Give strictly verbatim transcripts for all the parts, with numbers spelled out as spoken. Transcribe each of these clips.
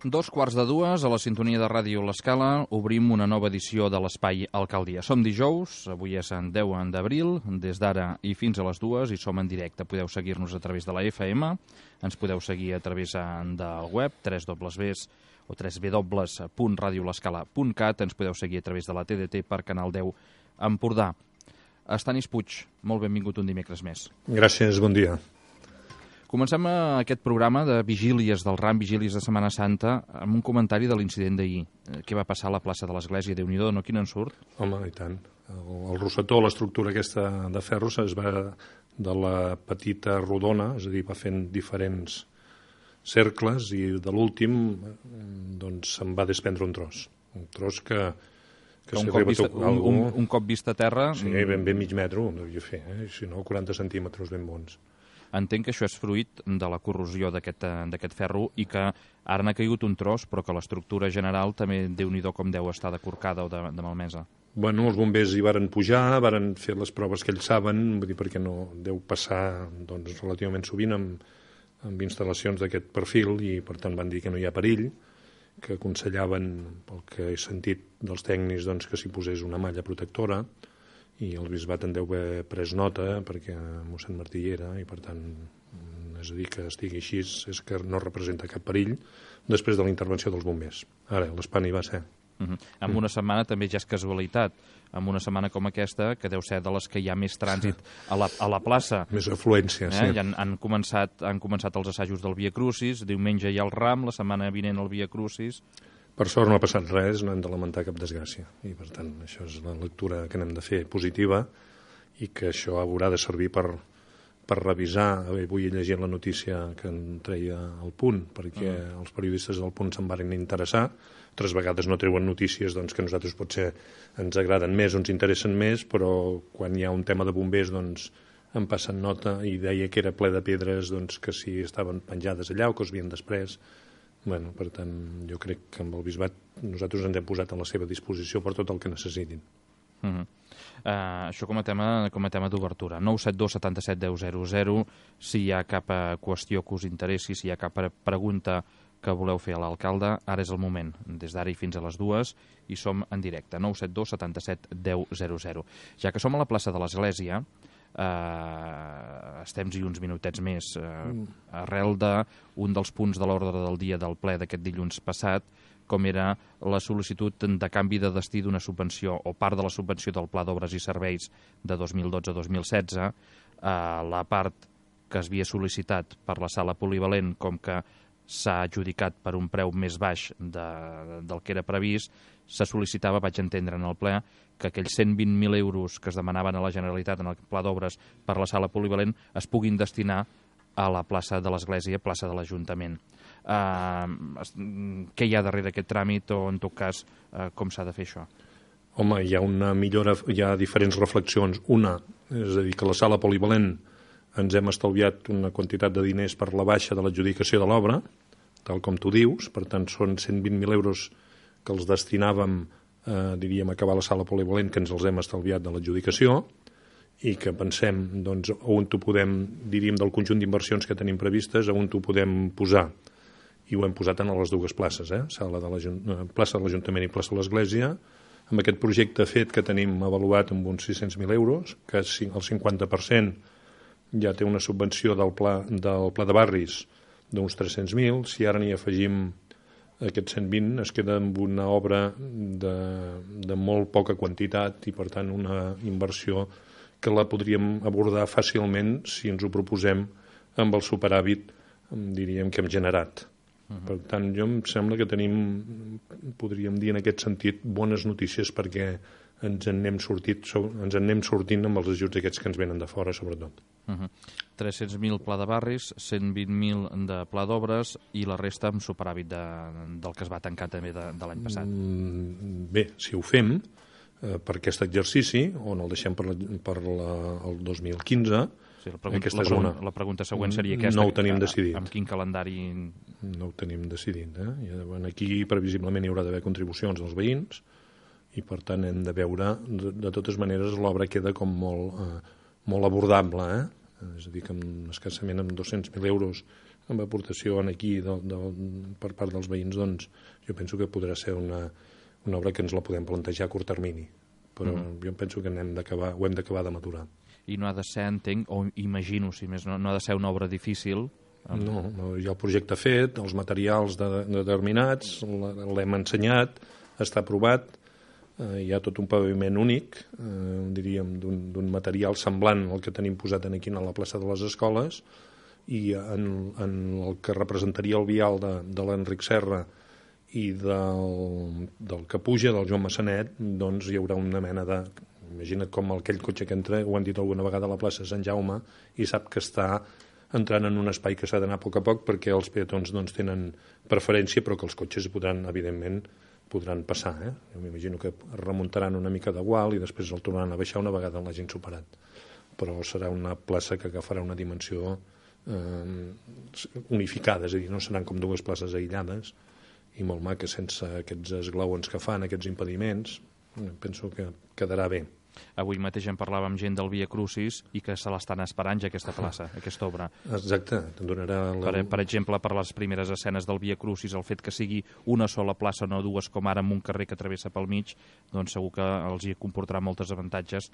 Dos quarts de dues, a la sintonia de Ràdio L'Escala, obrim una nova edició de l'Espai Alcaldia. Som dijous, avui és en deu d'abril, des d'ara i fins a les dues, i som en directe. Podeu seguir-nos a través de la F M, ens podeu seguir a través del web, tres dobles ves o tres w punt radio l'escala punt cat, ens podeu seguir a través de la T D T per Canal deu Empordà. Estanis Puig, molt benvingut un dimecres més. Gràcies, bon dia. Comencem aquest programa de vigílies del Ram, vigílies de Setmana Santa, amb un comentari de l'incident d'ahir. Què va passar a la plaça de l'Església? Déu-n'hi-do, no? Quin ensurt? Home, i tant. El, el rosetó, l'estructura aquesta de ferro, es va de la petita rodona, és a dir, va fent diferents cercles, i de l'últim doncs, se'n va desprendre un tros. Un tros que... que un, cop vist, un, un, un cop vist a terra... Sí, ben bé mig metro, devia fer, eh? Si no, quaranta centímetres ben bons. Entenc que això és fruit de la corrosió d'aquest ferro i que ara n'ha caigut un tros, però que l'estructura general també, Déu-n'hi-do, com deu estar de corcada o de, de malmesa. Bueno, els bombers hi varen pujar, varen fer les proves que ells saben, vull dir, perquè no deu passar doncs, relativament sovint amb, amb instal·lacions d'aquest perfil, i per tant van dir que no hi ha perill, que aconsellaven, pel que he sentit dels tècnics, doncs, que s'hi posés una malla protectora, i el bisbat en deu haver pres nota perquè mossèn Martí hi era, i per tant, és a dir, que estigui així és que no representa cap perill després de la intervenció dels bombers. Ara, l'espant hi va ser. Uh -huh. En una setmana també ja és casualitat, en una setmana com aquesta, que deu ser de les que hi ha més trànsit a la, a la plaça. Més afluència, eh? sí. Ja han, han, començat, han començat els assajos del Via Crucis, diumenge hi ha el Ram, la setmana vinent el Via Crucis. Per sort no ha passat res, no hem de lamentar cap desgràcia, i per tant això és la lectura que n'hem de fer positiva, i que això haurà de servir per, per revisar. Avui he llegit la notícia que en treia el Punt, perquè uh -huh. els periodistes del Punt se'n varen interessar. Altres vegades no treuen notícies doncs, que a nosaltres potser ens agraden més o ens interessen més, però quan hi ha un tema de bombers doncs en passen nota, i deia que era ple de pedres, doncs, que si estaven penjades allà o que es havien després. Bueno, per tant, jo crec que amb el bisbat nosaltres ens hem posat a la seva disposició per tot el que necessitin. Uh -huh. uh, això com a tema, com a tema d'obertura. nou set dos setanta set deu zero zero, si hi ha cap uh, qüestió que us interessi, si hi ha cap pregunta que voleu fer a l'alcalde, ara és el moment, des d'ara i fins a les dues, i som en directe, nou set dos setanta set deu zero zero. Ja que som a la plaça de l'Església, Uh, estem-hi uns minutets més, uh, mm. arrel d'un dels punts de l'ordre del dia del ple d'aquest dilluns passat, com era la sol·licitud de canvi de destí d'una subvenció o part de la subvenció del Pla d'Obres i Serveis de dos mil dotze a dos mil setze, uh, la part que es havia sol·licitat per la sala polivalent, com que s'ha adjudicat per un preu més baix de, del que era previst, se sol·licitava, vaig entendre en el ple, que aquells cent vint mil euros que es demanaven a la Generalitat en el Pla d'Obres per la sala polivalent es puguin destinar a la plaça de l'Església, plaça de l'Ajuntament. Uh, què hi ha darrere aquest tràmit, o en tot cas, uh, com s'ha de fer això? Home, hi ha una millora, hi ha diferents reflexions. Una, és a dir, que la sala polivalent ens hem estalviat una quantitat de diners per la baixa de l'adjudicació de l'obra, tal com tu dius, per tant són cent vint mil euros que els destinàvem, eh, diríem, a acabar la sala polivalent, que ens els hem estalviat de l'adjudicació, i que pensem, doncs, on ho podem, diríem, del conjunt d'inversions que tenim previstes, on ho podem posar. I ho hem posat en les dues places, eh? Sala de plaça de l'Ajuntament i plaça de l'Església, amb aquest projecte fet que tenim avaluat amb uns sis-cents mil euros, que el cinquanta per cent ja té una subvenció del pla, del pla de barris d'uns tres-cents mil. Si ara n'hi afegim aquests cent vint, es queda amb una obra de, de molt poca quantitat, i per tant una inversió que la podríem abordar fàcilment si ens ho proposem amb el superàvit, diríem, que hem generat. Uh-huh. Per tant, jo em sembla que tenim, podríem dir en aquest sentit, bones notícies, perquè ens en anem, sortit, ens en anem sortint amb els ajuts aquests que ens venen de fora, sobretot. Uh-huh. tres-cents mil pla de barris, cent vint mil de pla d'obres, i la resta amb superàvit de, del que es va tancar també de, de l'any passat. Mm, bé, si ho fem eh, per aquest exercici, on el deixem per, la, per la, el dos mil quinze, sí, la, pregunta, la, pregunta, la pregunta següent seria aquesta. No ho tenim decidit. Amb quin calendari? No ho tenim decidit. Eh? Aquí previsiblement hi haurà d'haver contribucions dels veïns, i per tant hem de veure, de, de totes maneres l'obra queda com molt, eh, molt abordable, eh? És a dir, que amb, escassament amb dos-cents mil euros amb aportació aquí de, de, per part dels veïns, doncs jo penso que podrà ser una, una obra que ens la podem plantejar a curt termini, però mm-hmm. jo penso que n'hem d'acabar, ho hem d'acabar de maturar. I no ha de ser, entenc, o imagino, si més no, no ha de ser una obra difícil. No, no, hi ha el projecte fet, els materials de, de determinats, l'hem ensenyat, està aprovat, eh, hi ha tot un paviment únic, eh, diríem, d'un material semblant al que tenim posat aquí a la plaça de les Escoles, i en, en el que representaria el vial de, de l'Enric Serra i del, del que puja, del Joan Massanet, doncs hi haurà una mena de... Imagina't com aquell cotxe que entra, ho han dit alguna vegada a la plaça de Sant Jaume, i sap que està entrant en un espai que s'ha d'anar a poc a poc perquè els peatons doncs, tenen preferència, però que els cotxes podran, evidentment, podran passar. Eh? Jo m'imagino que remuntaran una mica de gual i després el tornaran a baixar una vegada l'hagin superat. Però serà una plaça que agafarà una dimensió eh, unificada, és a dir, no seran com dues places aïllades i molt maques sense aquests esglaons que fan, aquests impediments. Penso que quedarà bé. Avui mateix en parlàvem amb gent del Via Crucis i que se l'estan esperant ja aquesta plaça, aquesta obra. Exacte, te'n donarà... La... Per, per exemple, per les primeres escenes del Via Crucis, el fet que sigui una sola plaça, no dues com ara, amb un carrer que travessa pel mig, doncs segur que els hi comportarà molts avantatges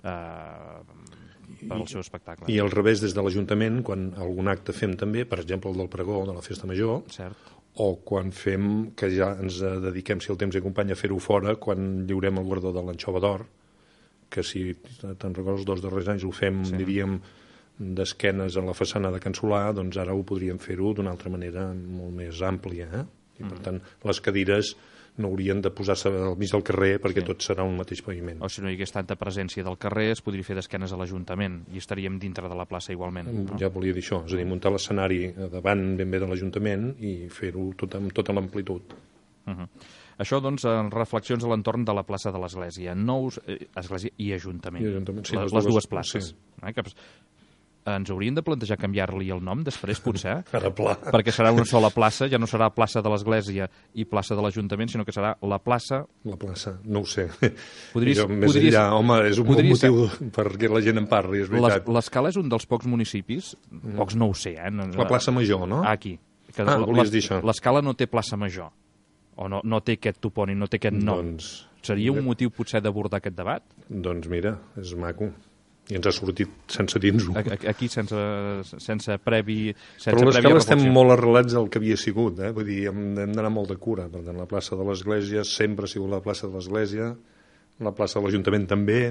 eh, per al seu espectacle. I al revés, des de l'Ajuntament, quan algun acte fem també, per exemple el del pregó de la Festa Major, cert, o quan fem, que ja ens dediquem, si el temps hi acompanya, a fer-ho fora, quan lliurem el guardó de l'Anxova d'Or, que si te'n recordes, els dos darrers anys ho fem, sí, diríem, d'esquenes a la façana de Can Solà, doncs ara ho podríem fer-ho d'una altra manera molt més àmplia. Eh? I per mm. tant, les cadires no haurien de posar-se al mig del carrer perquè sí, tot serà un mateix paviment. O si no hi hagués tanta presència del carrer, es podria fer d'esquenes a l'Ajuntament i estaríem dintre de la plaça igualment. No? Ja volia dir això, és a dir, muntar l'escenari davant ben bé de l'Ajuntament i fer-ho tot amb tota l'amplitud. Uh -huh. Això, doncs, en reflexions a l'entorn de la plaça de l'Església. Nous, eh, Església i Ajuntament. I Ajuntament, sí, les, les, les dues, dues places. Sí. Eh, que, ens haurien de plantejar canviar-li el nom després, potser? Ara pla. Perquè serà una sola plaça, ja no serà plaça de l'Església i plaça de l'Ajuntament, sinó que serà la plaça... La plaça, no ho sé. Podries, jo, més podries, enllà, home, és un bon motiu ser... perquè la gent en parli, és veritat. L'Escala és un dels pocs municipis, mm. pocs no ho sé, eh? No, la plaça Major, no? Aquí. Que ah, volies dir això. L'Escala no té plaça Major, o no, no té aquest topònim, no té aquest nom. Doncs, seria un motiu potser d'abordar aquest debat? Doncs mira, és maco. I ens ha sortit sense dins-ho. Aquí sense, sense previ sense Però l'Escala estem molt arrelats al que havia sigut, eh? Vull dir, hem, hem d'anar molt de cura. Per tant, la plaça de l'Església sempre ha sigut la plaça de l'Església, la plaça de l'Ajuntament també,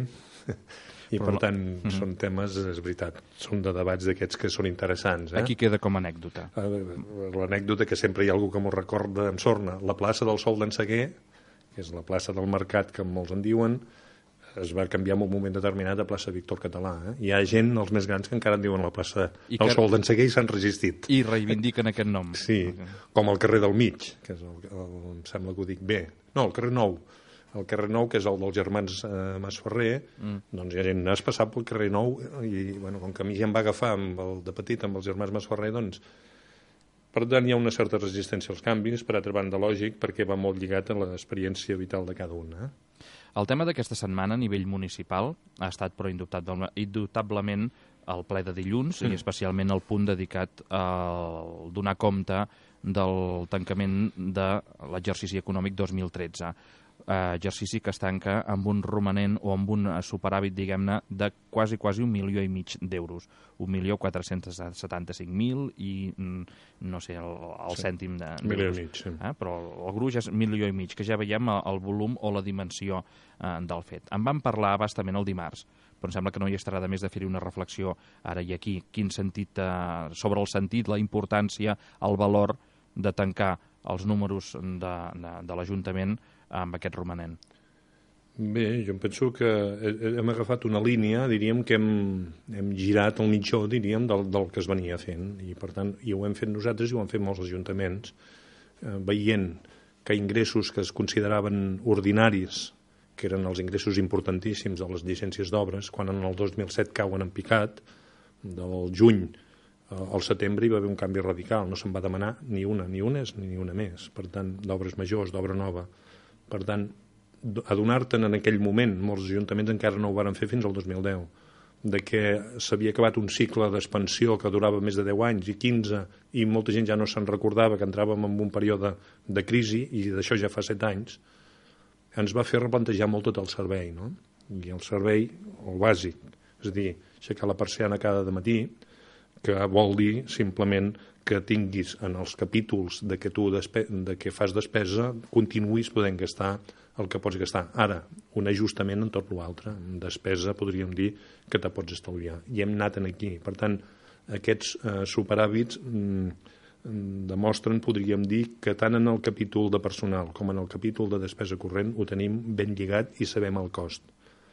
i per tant no. mm-hmm. són temes, és veritat, són de debats d'aquests que són interessants. Eh? Aquí queda com a anècdota. L'anècdota que sempre hi ha algú que m'ho recorda en sorna. La plaça del Sol d'en Seguer, que és la plaça del Mercat, que molts en diuen, es va canviar en un moment determinat a plaça Víctor Català. Eh? Hi ha gent, els més grans, que encara en diuen la plaça I del que... Sol d'en Seguer i s'han resistit. I reivindiquen aquest nom. Sí, okay. Com el carrer del Mig, que és el, el, em sembla que ho dic bé. No, el carrer Nou. El carrer Nou, que és el dels germans eh, Masferrer, mm. doncs hi ha gent has passat pel carrer Nou i, bueno, com que a mi ja em va agafar amb el de petit amb els germans Masferrer, doncs per tant hi ha una certa resistència als canvis, per altra banda lògic, perquè va molt lligat a l'experiència vital de cada un. Eh? El tema d'aquesta setmana a nivell municipal ha estat, però indubtablement, el ple de dilluns mm. i especialment el punt dedicat a donar compte del tancament de l'exercici econòmic dos mil tretze. Uh, exercici que es tanca amb un romanent o amb un superàvit, diguem-ne, de quasi, quasi un milió i mig d'euros. Un milió quatre-cents setanta-cinc mil i, no sé, el, el sí. cèntim de... Milió i mig, sí. Eh? Però el gruix és milió i mig, que ja veiem el volum o la dimensió uh, del fet. En vam parlar bastament el dimarts, però em sembla que no hi estarà de més de fer-hi una reflexió ara i aquí. Quin sentit, uh, sobre el sentit, la importància, el valor de tancar els números de, de, de l'Ajuntament amb aquest romanent? Bé, jo penso que hem agafat una línia, diríem que hem, hem girat el mitjó, diríem, del, del que es venia fent, i per tant, i ho hem fet nosaltres i ho han fet molts ajuntaments, eh, veient que ingressos que es consideraven ordinaris, que eren els ingressos importantíssims de les llicències d'obres, quan en el dos mil set cauen en picat, del juny al setembre hi va haver un canvi radical, no se'n va demanar ni una, ni una ni una més, per tant, d'obres majors, d'obra nova. Per tant, adonar-te'n en aquell moment, molts ajuntaments encara no ho varen fer fins al dos mil deu, de que s'havia acabat un cicle d'expansió que durava més de deu anys i quinze, i molta gent ja no se'n recordava que entràvem en un període de crisi, i d'això ja fa set anys, ens va fer replantejar molt tot el servei, no? I el servei, el bàsic, és a dir, aixecar la persiana cada matí, que vol dir simplement que tinguis en els capítols de que tu despe de que fas despesa, continuïs podent gastar el que pots gastar. Ara, un ajustament en tot l'altre. En despesa podríem dir que te pots estalviar. I hem anat aquí. Per tant, aquests eh, superàvits mm, demostren, podríem dir, que tant en el capítol de personal com en el capítol de despesa corrent ho tenim ben lligat i sabem el cost.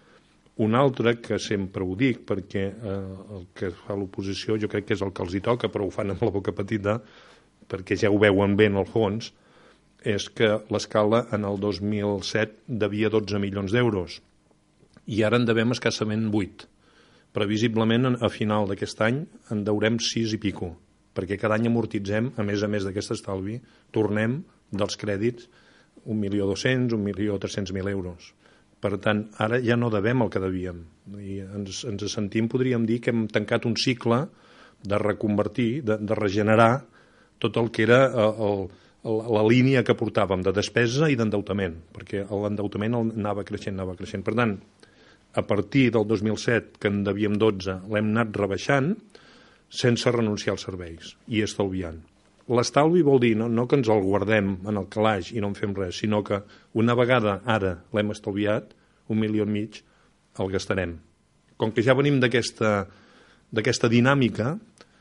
Un altre, que sempre ho dic, perquè eh, el que fa l'oposició jo crec que és el que els hi toca, però ho fan amb la boca petita, perquè ja ho veuen bé en el fons, és que l'escala en el dos mil set devia dotze milions d'euros i ara en devem escassament vuit. Previsiblement a final d'aquest any en deurem sis i pico, perquè cada any amortitzem, a més a més d'aquest estalvi, tornem dels crèdits un milió dos-cents, un milió tres-cents mil euros. Per tant, ara ja no devem el que devíem. I ens, ens sentim, podríem dir, que hem tancat un cicle de reconvertir, de, de regenerar tot el que era el, el, la línia que portàvem de despesa i d'endeutament, perquè l'endeutament anava creixent, anava creixent. Per tant, a partir del dos mil set, que en devíem dotze, l'hem anat rebaixant sense renunciar als serveis i estalviant. L'estalvi vol dir no, no que ens el guardem en el calaix i no en fem res, sinó que una vegada ara l'hem estalviat, un milió i mig, el gastarem. Com que ja venim d'aquesta d'aquesta dinàmica,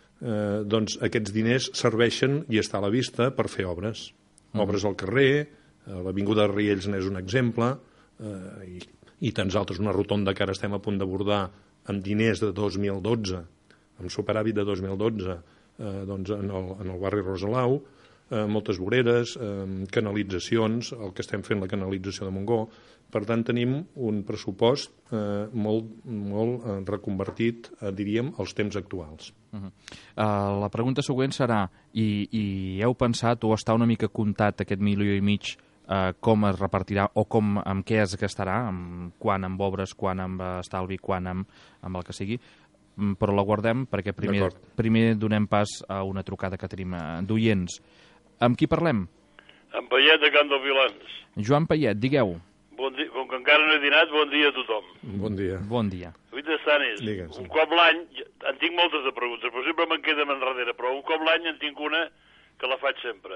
eh, doncs aquests diners serveixen i està a la vista per fer obres. Mm. Obres al carrer, eh, l'Avinguda de Riells n'és un exemple, eh, i, i tants altres, una rotonda que ara estem a punt d'abordar amb diners de dos mil dotze, amb superàvit de dos mil dotze, Eh, doncs en, el, en el barri Rosalau, eh, moltes voreres, eh, canalitzacions, el que estem fent la canalització de Montgó. Per tant, tenim un pressupost eh, molt, molt eh, reconvertit, eh, diríem, als temps actuals. Uh-huh. uh, la pregunta següent serà, i, i heu pensat o està una mica comptat aquest milió i mig uh, com es repartirà o com, amb què es gastarà, amb, quan amb obres, quan amb estalvi, quan amb, amb el que sigui, però la guardem perquè primer, primer donem pas a una trucada que tenim d'oients. Amb qui parlem? En Payet, de Can dels Vilans. Joan Payet, digueu. Bon dia, com que encara no he dinat, bon dia a tothom. Bon dia. Bon dia. Avui Stanis, Digues. Un cop l'any, en tinc moltes de preguntes, però sempre me'n queden enrere, però un cop l'any en tinc una que la faig sempre.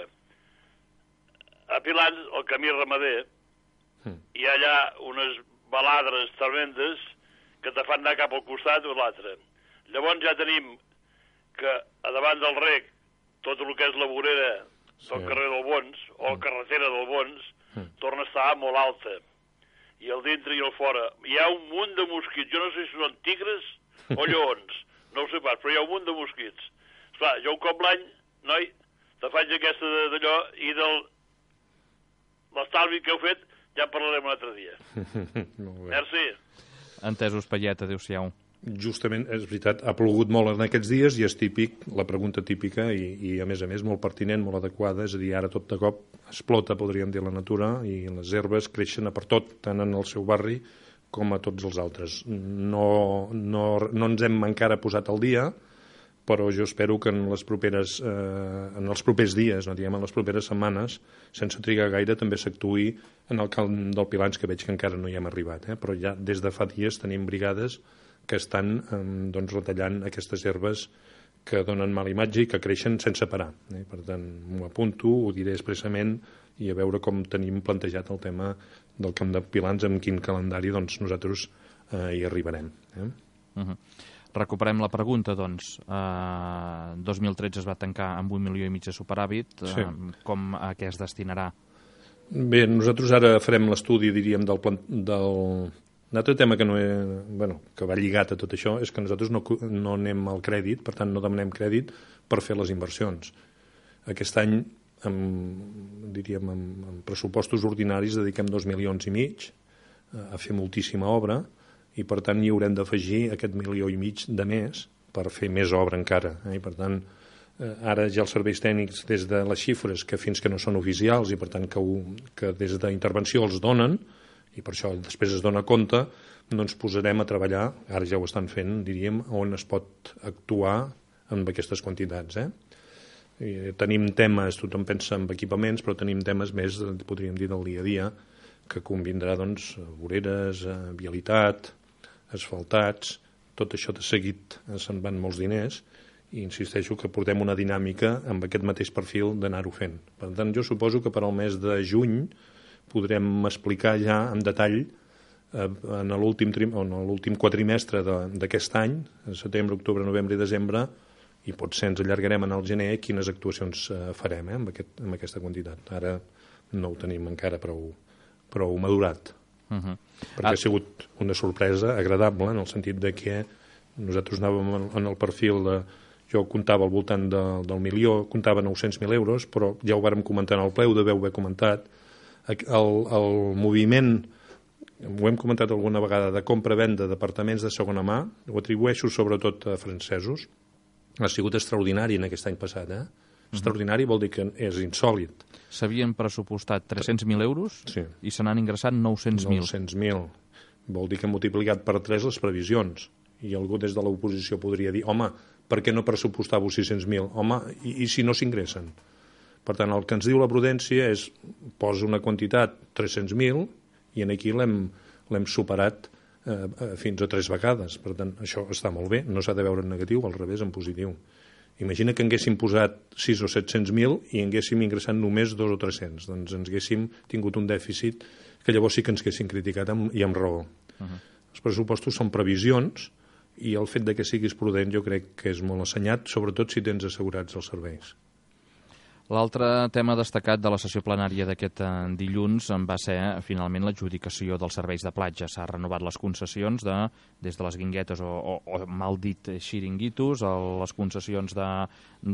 A Pilans, el camí ramader, mm. hi ha allà unes baladres tremendes que te fan anar cap al costat o l'altre. Llavors ja tenim que a davant del rec tot el que és la vorera del sí. carrer del Bons o la carretera del Bons mm. torna a estar molt alta. I el dintre i el fora. Hi ha un munt de mosquits. Jo no sé si són tigres o lleons. No ho sé pas, però hi ha un munt de mosquits. Esclar, jo un cop l'any, noi, te faig aquesta d'allò i del l'estalvi que heu fet ja en parlarem un altre dia. Merci. Entesos, Payet, adéu-siau. Justament, és veritat, ha plogut molt en aquests dies i és típic, la pregunta típica i, i a més a més molt pertinent, molt adequada, és a dir, ara tot de cop explota, podríem dir, la natura i les herbes creixen a per tot, tant en el seu barri com a tots els altres. No, no, no ens hem encara posat al dia, però jo espero que en les properes, eh, en els propers dies, no diguem en les properes setmanes, sense trigar gaire, també s'actuï en el camp del Pilans, que veig que encara no hi hem arribat, eh? Però ja des de fa dies tenim brigades que estan eh, doncs, retallant aquestes herbes que donen mala imatge i que creixen sense parar. Eh? Per tant, m'ho apunto, ho diré expressament i a veure com tenim plantejat el tema del camp de Pilans, amb quin calendari doncs, nosaltres eh, hi arribarem. Eh? Uh-huh. Recuperem la pregunta, doncs. Uh, dos mil tretze es va tancar amb un milió i mig de superàvit. Uh, sí. Com a què es destinarà? Bé, nosaltres ara farem l'estudi, diríem, del... Plan, del... Un altre tema que, no he, bueno, que va lligat a tot això és que nosaltres no, no anem al crèdit, per tant no demanem crèdit per fer les inversions. Aquest any, amb, diríem, amb, amb pressupostos ordinaris dediquem dos milions i mig a fer moltíssima obra, i per tant hi haurem d'afegir aquest milió i mig de més per fer més obra encara. Eh? I per tant, eh, ara ja els serveis tècnics des de les xifres que fins que no són oficials i per tant que, ho, que des d'intervenció els donen, I per això després es dona compte, no ens posarem a treballar, ara ja ho estan fent, diríem, on es pot actuar amb aquestes quantitats. Eh? I tenim temes, tothom pensa en equipaments, però tenim temes més, podríem dir, del dia a dia, que convindrà, doncs, voreres, vialitat, asfaltats, tot això de seguit se'n van molts diners, i insisteixo que portem una dinàmica amb aquest mateix perfil d'anar-ho fent. Per tant, jo suposo que per al mes de juny podrem explicar ja en detall eh, en l'últim quadrimestre d'aquest any, setembre, octubre, novembre i desembre, i potser ens allargarem en el gener quines actuacions eh, farem eh, amb, aquest, amb aquesta quantitat. Ara no ho tenim encara prou, prou madurat. Uh -huh. Perquè ha sigut una sorpresa agradable en el sentit de que nosaltres anàvem en el perfil de... Jo comptava al voltant de, del milió, comptava nou-cents mil euros, però ja ho vàrem comentar en el ple, ho deveu haver comentat. El, el moviment, ho hem comentat alguna vegada, de compra-venda d'apartaments de segona mà, ho atribueixo sobretot a francesos, ha sigut extraordinari en aquest any passat. Eh? Extraordinari vol dir que és insòlid. S'havien pressupostat tres-cents mil euros sí. i se n'han ingressat nou-cents mil. nou-cents mil. Vol dir que hem multiplicat per tres les previsions. I algú des de l'oposició podria dir, home, per què no pressupostar-vos sis-cents mil? Home, i, i si no s'ingressen? Per tant, el que ens diu la prudència és posa una quantitat, tres-cents mil, i en aquí l'hem superat eh, fins a tres vegades. Per tant, això està molt bé, no s'ha de veure en negatiu, al revés, en positiu. Imagina que haguéssim posat sis o set-cents mil i haguéssim ingressat només dos o tres-cents. Doncs ens haguéssim tingut un dèficit que llavors sí que ens haguessin criticat amb, i amb raó. Uh -huh. Els pressupostos són previsions, i el fet de que siguis prudent jo crec que és molt assenyat, sobretot si tens assegurats els serveis. L'altre tema destacat de la sessió plenària d'aquest dilluns va ser, finalment, l'adjudicació dels serveis de platja. S'ha renovat les concessions de, des de les guinguetes o, o, o mal dit xiringuitos, a les concessions de,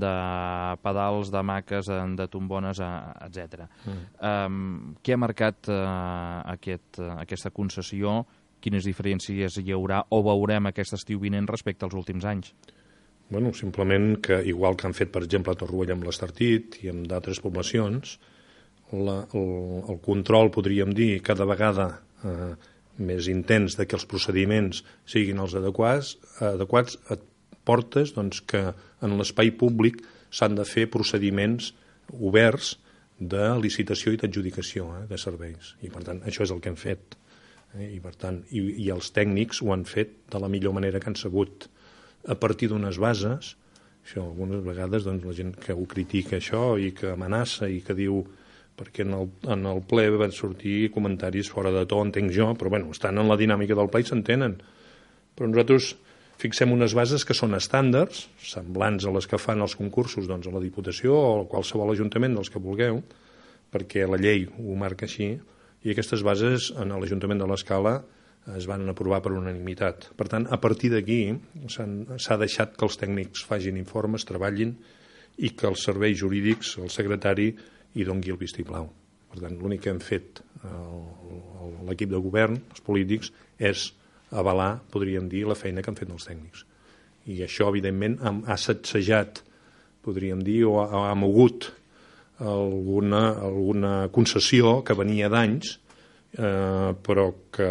de pedals, de maques, de tombones, etcètera. Mm. Um, què ha marcat uh, aquest, uh, aquesta concessió? Quines diferències hi haurà o veurem aquest estiu vinent respecte als últims anys? Bueno, simplement que, igual que han fet, per exemple, a Torroella amb l'Estartit i amb d'altres poblacions, la, el, el control, podríem dir, cada vegada eh, més intens de que els procediments siguin els adequats, adequats et portes doncs, que en l'espai públic s'han de fer procediments oberts de licitació i d'adjudicació eh, de serveis. I, per tant, això és el que hem fet. Eh? I, per tant, i, i els tècnics ho han fet de la millor manera que han sabut, a partir d'unes bases. Això, algunes vegades doncs, la gent que ho critica això i que amenaça i que diu, perquè en el, en el ple van sortir comentaris fora de to, entenc jo, però bueno, estan en la dinàmica del ple i s'entenen. Però nosaltres fixem unes bases que són estàndards, semblants a les que fan els concursos doncs, a la Diputació o a qualsevol ajuntament dels que vulgueu, perquè la llei ho marca així, i aquestes bases en l'Ajuntament de l'Escala es van aprovar per unanimitat. Per tant, a partir d'aquí s'ha deixat que els tècnics facin informes, treballin, i que els serveis jurídics, el secretari, hi doni el vistiplau. Per tant, l'únic que hem fet l'equip de govern, els polítics, és avalar, podríem dir, la feina que han fet els tècnics. I això, evidentment, ha sacsejat, podríem dir, o ha mogut alguna, alguna concessió que venia d'anys, Eh, però que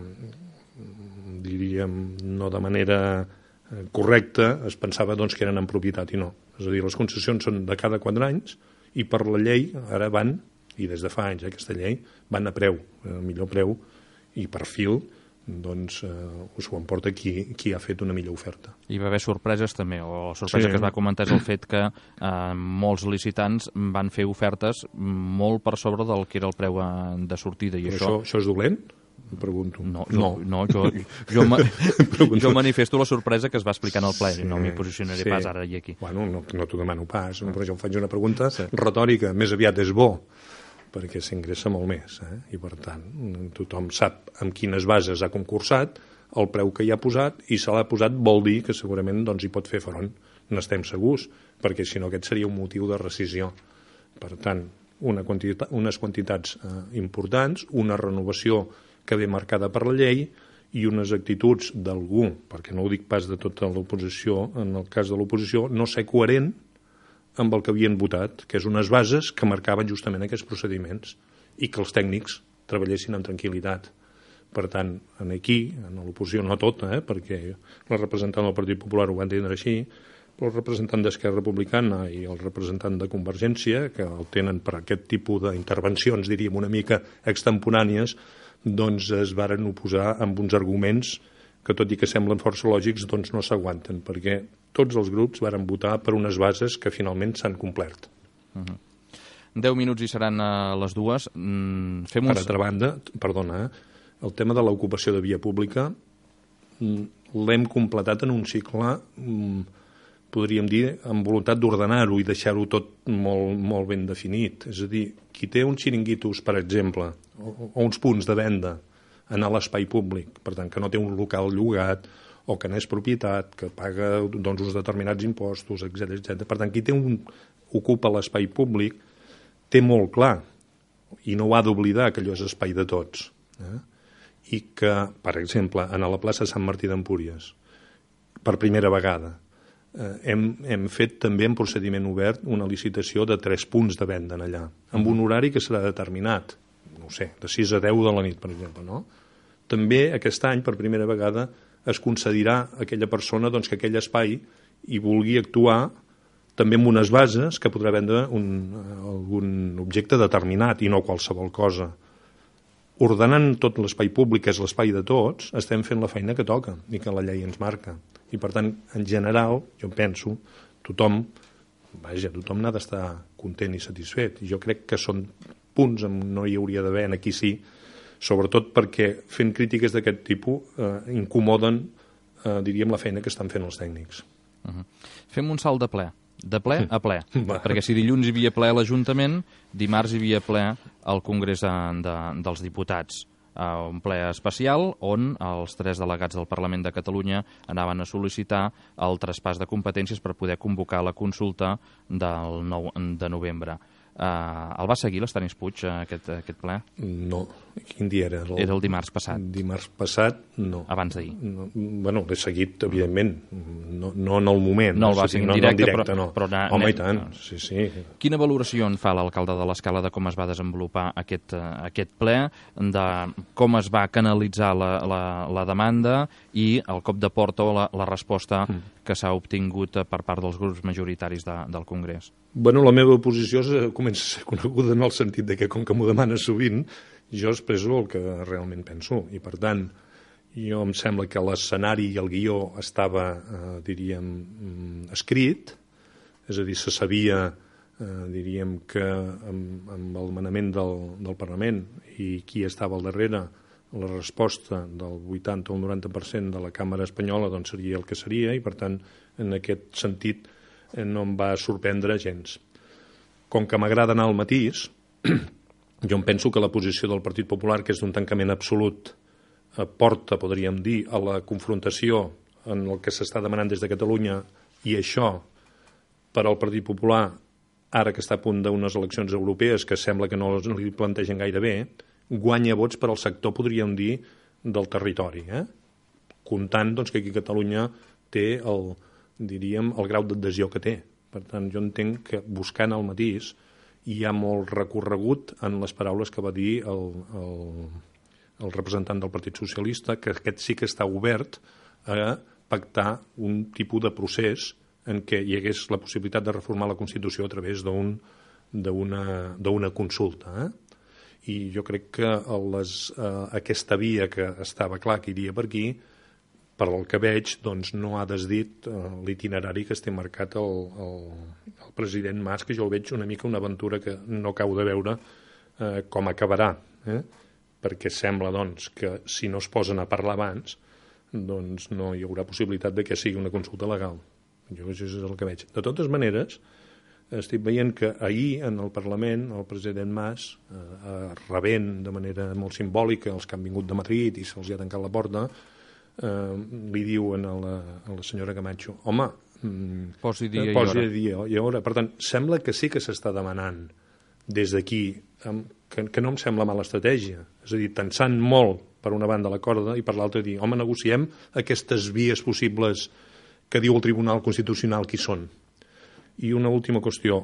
diríem no de manera correcta es pensava doncs, que eren en propietat i no. És a dir, les concessions són de cada quatre anys i per la llei ara van, i des de fa anys aquesta llei, van a preu, el millor preu i per fil, doncs eh, us ho emporta qui, qui ha fet una millor oferta. Hi va haver sorpreses també, o la sorpresa sí. que es va comentar és el fet que eh, molts licitants van fer ofertes molt per sobre del que era el preu de sortida. I això... això... Això és dolent? Em pregunto. No, jo, no. no jo, jo, ma... jo manifesto la sorpresa que es va explicar en el ple, sí, no m'hi posicionaré sí. pas ara i aquí. Bueno, no, no t'ho demano pas, però jo em faig una pregunta sí. retòrica, més aviat és bo, perquè s'ingressa molt més, eh? I per tant tothom sap amb quines bases ha concursat, el preu que hi ha posat, i se l'ha posat vol dir que segurament doncs, hi pot fer front, n'estem segurs, perquè si no aquest seria un motiu de rescissió. Per tant, una quantitat, unes quantitats eh, importants, una renovació que ve marcada per la llei i unes actituds d'algú, perquè no ho dic pas de tota l'oposició, en el cas de l'oposició, no ser coherent amb el que havien votat, que és unes bases que marcaven justament aquests procediments i que els tècnics treballessin amb tranquil·litat. Per tant, aquí, en l'oposició no tota, eh, perquè la representant del Partit Popular ho va entendre així, però el representant d'Esquerra Republicana i el representant de Convergència, que el tenen per aquest tipus d'intervencions, diríem, una mica extemporànies, doncs es varen oposar amb uns arguments que, tot i que semblen força lògics, doncs no s'aguanten, perquè tots els grups varen votar per unes bases que finalment s'han complert. Uh-huh. Deu minuts i seran a les dues. Mm, fem per uns... altra banda, perdona, eh? el tema de l'ocupació de via pública l'hem completat en un cicle, podríem dir, amb voluntat d'ordenar-ho i deixar-ho tot molt, molt ben definit. És a dir, qui té uns xiringuitos, per exemple, o, o uns punts de venda en l'espai públic, per tant, que no té un local llogat o que n'és propietat, que paga doncs, uns determinats impostos, etcètera, etcètera. Per tant, qui té un, ocupa l'espai públic té molt clar, i no ho ha d'oblidar, que allò és espai de tots. Eh? I que, per exemple, a la plaça Sant Martí d'Empúries, per primera vegada, eh, hem, hem fet també en procediment obert una licitació de tres punts de venda allà, amb un horari que serà determinat, no sé, de sis a deu de la nit, per exemple. No? També aquest any, per primera vegada, es concedirà a aquella persona doncs, que aquell espai hi vulgui actuar també amb unes bases que podrà vendre un, algun objecte determinat i no qualsevol cosa. Ordenant tot l'espai públic, que és l'espai de tots, estem fent la feina que toca i que la llei ens marca. I per tant, en general, jo penso, tothom, vaja, tothom n'ha d'estar content i satisfet. I jo crec que són punts on no hi hauria d'haver, en aquí sí, sobretot perquè fent crítiques d'aquest tipus eh, incomoden, eh, diríem, la feina que estan fent els tècnics. Uh-huh. Fem un salt de ple. De ple a ple, Va. perquè si dilluns hi havia ple a l'Ajuntament, dimarts hi havia ple al Congrés de, de, dels Diputats. Uh, un ple especial on els tres delegats del Parlament de Catalunya anaven a sol·licitar el traspàs de competències per poder convocar la consulta del nou de novembre. Uh, el va seguir l'Estanis Puig, uh, aquest, aquest ple? No. Quin dia era? El... Era el dimarts passat. Dimarts passat, no. Abans d'ahir. No, bueno, l'he seguit, evidentment. No, no en el moment. No el va seguir en directe, no, no, directe, però... no. però na, Home, na, i tant, sí, sí. Quina valoració en fa l'alcalde de l'Escala de com es va desenvolupar aquest, uh, aquest ple, de com es va canalitzar la, la, la demanda i el cop de porta o la, la resposta mm. que s'ha obtingut per part dels grups majoritaris de, del Congrés? Bueno, la meva posició comença a ser coneguda en el sentit de que, com que m'ho demanes sovint, jo expresso el que realment penso. I, per tant, jo em sembla que l'escenari i el guió estava, eh, diríem, escrit, és a dir, se sabia, eh, diríem, que amb, amb el manament del, del Parlament i qui estava al darrere, la resposta del vuitanta o el noranta per cent de la Càmera espanyola doncs seria el que seria, i, per tant, en aquest sentit, no em va sorprendre gens. Com que m'agrada anar al matís, jo em penso que la posició del Partit Popular, que és d'un tancament absolut, porta, podríem dir, a la confrontació en el que s'està demanant des de Catalunya, i això, per al Partit Popular, ara que està a punt d'unes eleccions europees que sembla que no li plantegen gaire bé, guanya vots per al sector, podríem dir, del territori. Eh? Comptant doncs, que aquí Catalunya té el... diríem, el grau d'adhesió que té. Per tant, jo entenc que buscant el matís hi ha molt recorregut en les paraules que va dir el, el, el representant del Partit Socialista, que aquest sí que està obert a pactar un tipus de procés en què hi hagués la possibilitat de reformar la Constitució a través d'un, d'una, d'una consulta. Eh? I jo crec que les, eh, aquesta via que estava clar que iria per aquí, per el que veig, doncs, no ha desdit eh, l'itinerari que es té marcat el, el, el president Mas, que jo el veig una mica una aventura que no cau de veure eh, com acabarà, eh? perquè sembla doncs, que si no es posen a parlar abans, doncs no hi haurà possibilitat de que sigui una consulta legal. Jo això és el que veig. De totes maneres, estic veient que ahir en el Parlament el president Mas, eh, rebent de manera molt simbòlica els que han vingut de Madrid i se'ls ha tancat la porta, Uh, li diuen a la, a la senyora Camacho, home, mm, posi dia, uh, posi i, hora. dia i hora. Per tant, sembla que sí que s'està demanant des d'aquí, um, que, que no em sembla mala estratègia. És a dir, tensant molt per una banda la corda i per l'altra dir, home, negociem aquestes vies possibles que diu el Tribunal Constitucional qui són. I una última qüestió.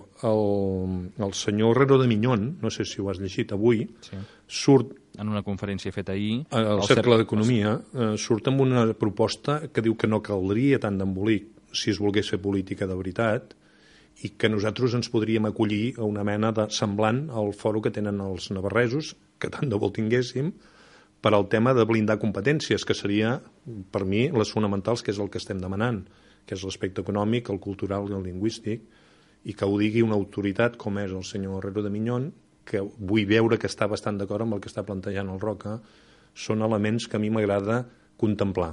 El, el senyor Herrero de Miñón, no sé si ho has llegit avui, sí. surt... En una conferència feta ahir... Al Cercle d'Economia, eh, surt amb una proposta que diu que no caldria tant d'embolic si es volgués fer política de veritat i que nosaltres ens podríem acollir a una mena de semblant al foro que tenen els navarresos, que tant de bo tinguéssim, per al tema de blindar competències, que seria, per mi, les fonamentals, que és el que estem demanant, que és l'aspecte econòmic, el cultural i el lingüístic, i que ho digui una autoritat com és el senyor Herrero de Miñón, que vull veure que està bastant d'acord amb el que està plantejant el Roca, són elements que a mi m'agrada contemplar.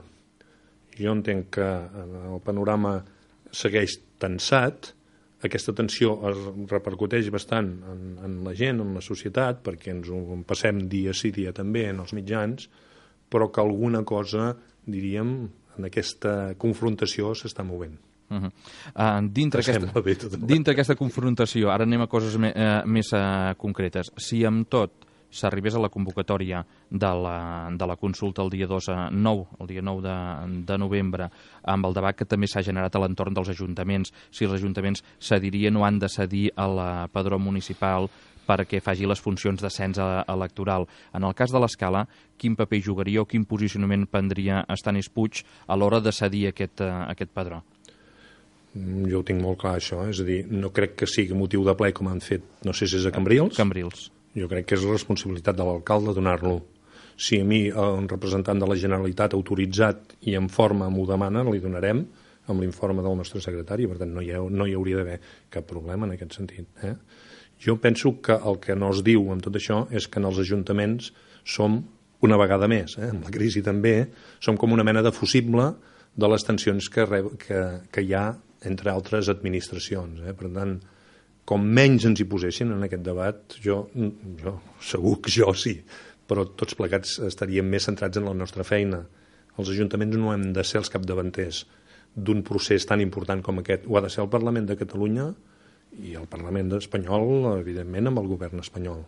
Jo entenc que el panorama segueix tensat, aquesta tensió es repercuteix bastant en, en la gent, en la societat, perquè ens ho passem dia sí dia també en els mitjans, però que alguna cosa, diríem, en aquesta confrontació s'està movent. Uh -huh. uh, dintre, aquesta, bé, dintre aquesta confrontació, ara anem a coses me, uh, més uh, concretes. Si amb tot s'arribés a la convocatòria de la, de la consulta el dia dos, nou, el dia nou de, de novembre, amb el debat que també s'ha generat a l'entorn dels ajuntaments, si els ajuntaments cedirien o han de cedir a la padró municipal perquè faci les funcions de cens electoral. En el cas de l'Escala, quin paper jugaria o quin posicionament prendria Stanis Puig a l'hora de cedir aquest, uh, aquest padró? Jo ho tinc molt clar, això. Eh? És a dir, no crec que sigui motiu de ple com han fet, no sé si és a Cambrils. Cambrils. Jo crec que és la responsabilitat de l'alcalde donar-lo. Si a mi un representant de la Generalitat autoritzat i en forma m'ho demana, li donarem amb l'informe del nostre secretari, per tant no hi, ha, no hi hauria d'haver cap problema en aquest sentit. Eh? Jo penso que el que no es diu amb tot això és que en els ajuntaments som, una vegada més, eh? amb la crisi també, som com una mena de fusible de les tensions que, que, que hi ha entre altres administracions. Eh? Per tant, com menys ens hi posessin en aquest debat, jo, jo segur que jo sí, però tots plegats estaríem més centrats en la nostra feina. Els ajuntaments no hem de ser els capdavanters d'un procés tan important com aquest. Ho ha de ser el Parlament de Catalunya i el Parlament espanyol, evidentment, amb el govern espanyol.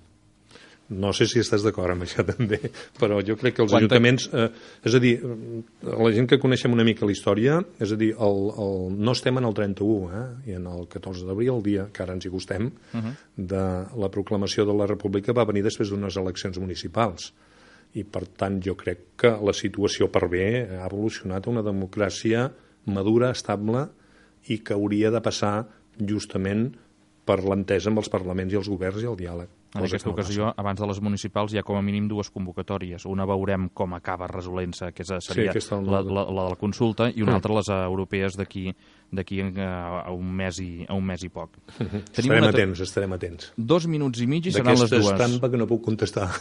No sé si estàs d'acord amb això també, però jo crec que els Quanta... ajuntaments... Eh, és a dir, la gent que coneixem una mica la història, és a dir, el, el, no estem en el trenta-u, eh, i en el catorze d'abril, el dia que ara ens hi acostem, uh -huh. de la proclamació de la República va venir després d'unes eleccions municipals. I, per tant, jo crec que la situació per bé ha evolucionat a una democràcia madura, estable, i que hauria de passar justament per l'entesa amb els parlaments i els governs i el diàleg. En aquesta ocasió, abans de les municipals, hi ha com a mínim dues convocatòries. Una veurem com acaba resolent-se, que seria sí, la, la, la de la consulta, i una mm. altra les europees d'aquí d'aquí a, a, un mes i, a un mes i poc. Mm-hmm. Estarem una... atents, estarem atents. Dos minuts i mig i seran les dues. D'aquesta estampa que no puc contestar.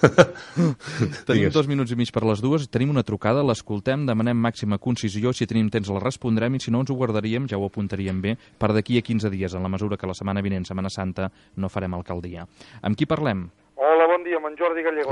Tenim Digues. dos minuts i mig per les dues, tenim una trucada, l'escoltem, demanem màxima concisió, si tenim temps la respondrem i si no ens ho guardaríem, ja ho apuntaríem bé, per d'aquí a quinze dies, en la mesura que la setmana vinent, Setmana Santa, no farem alcaldia. Amb qui parlem? Hola, bon dia, amb en Jordi Gallegos.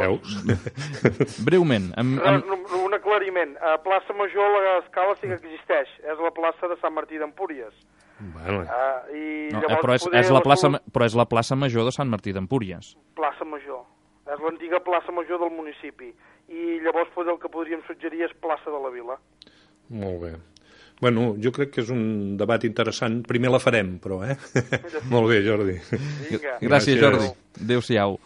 Veus? Breument. Amb, amb... Un aclariment. A plaça Major l'Escala sí que existeix. És la plaça de Sant Martí d'Empúries. Bueno. Uh, i no, eh, però, és, és la plaça, però és la plaça Major de Sant Martí d'Empúries. Plaça Major. És l'antiga plaça Major del municipi. I llavors el que podríem suggerir és plaça de la Vila. Molt bé. Bueno, jo crec que és un debat interessant. Primer la farem, però, eh? Molt bé, Jordi. Vinga. Gràcies, Jordi. Adéu-siau.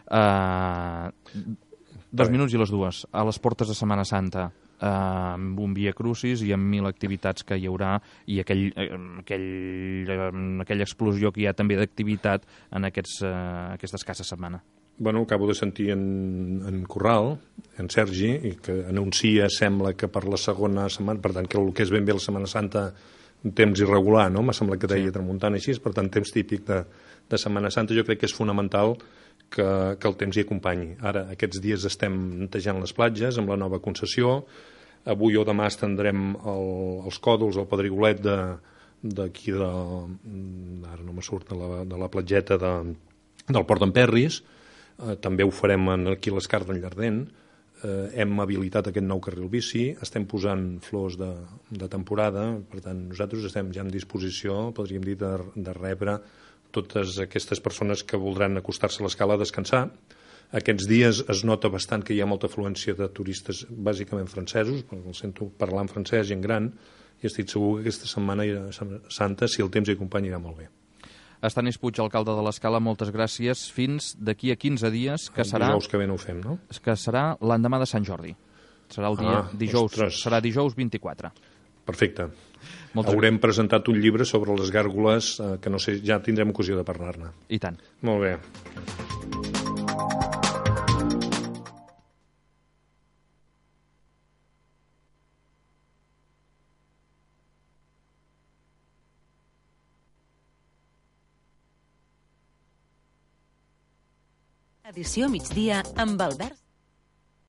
Uh, dos Bé. minuts i les dues. A les portes de Setmana Santa, uh, amb un Via Crucis i amb mil activitats que hi haurà i aquell, aquell, uh, aquella explosió que hi ha també d'activitat en aquests, uh, aquesta escassa setmana. Bueno, acabo de sentir en, en Corral, en Sergi, i que anuncia, sembla que per la segona setmana, per tant, que el que és ben bé la Setmana Santa, un temps irregular, no? M'ha semblat que deia sí. Tramuntana així, per tant, temps típic de, de Setmana Santa. Jo crec que és fonamental que, que el temps hi acompanyi. Ara, aquests dies estem netejant les platges amb la nova concessió. Avui o demà estendrem el, els còdols, el pedrigolet d'aquí de, de... ara no me surt, de la, de la platgeta de, del Port d'en Perris. Eh, també ho farem aquí a l'Escar d'en Llardent. Eh, hem habilitat aquest nou carril bici, estem posant flors de, de temporada, per tant nosaltres estem ja en disposició, podríem dir, de, de rebre totes aquestes persones que voldran acostar-se a l'Escala a descansar. Aquests dies es nota bastant que hi ha molta afluència de turistes, bàsicament francesos, perquè el sento parlar en francès i en gran, i estic segur que aquesta Setmana Santa, si el temps hi acompanya, irà molt bé. Estanis Puig, alcalde de l'Escala, moltes gràcies. Fins d'aquí a quinze dies, que serà... Dijous que ve no ho fem, no? Que serà l'endemà de Sant Jordi. Serà el dia ah, dijous, ostres. Serà dijous vint-i-quatre. Perfecte. Moltes Haurem gràcies. presentat un llibre sobre les gàrgoles, eh, que no sé, ja tindrem ocasió de parlar-ne. I tant. Molt bé. Edició migdia amb Albert